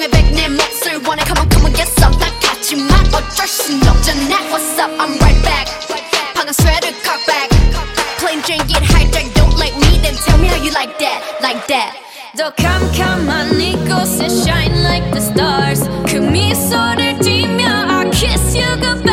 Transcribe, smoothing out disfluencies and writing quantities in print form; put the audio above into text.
심해 백 내 몫을 원해 come on come on get some 난 같지만 어쩔 순 없잖아 What's up I'm right back 방금 sweater cock back plain Jane get hijacked don't like me then tell me how you like that 더 캄캄한 이곳에 shine like the stars 그 미소를 띠며 I kiss you goodbye